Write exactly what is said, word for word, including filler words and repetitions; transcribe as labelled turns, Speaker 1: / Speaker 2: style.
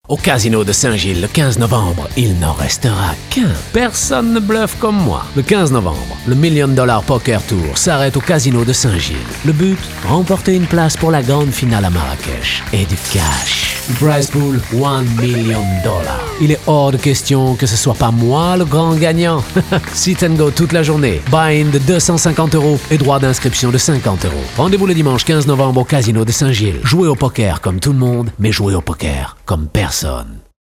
Speaker 1: Au Casino de Saint-Gilles, le quinze novembre, il n'en restera qu'un. Personne ne bluffe comme moi. Le quinze novembre, le Million Dollar Poker Tour s'arrête au Casino de Saint-Gilles. Le but, remporter une place pour la grande finale à Marrakech. Et du cash. Prize pool, one million dollars. Il est hors de question que ce soit pas moi le grand gagnant. Sit and go toute la journée. Buy-in de deux cent cinquante euros et droit d'inscription de cinquante euros. Rendez-vous le dimanche quinze novembre au Casino de Saint-Gilles. Jouez au poker comme tout le monde, mais jouez au poker comme personne.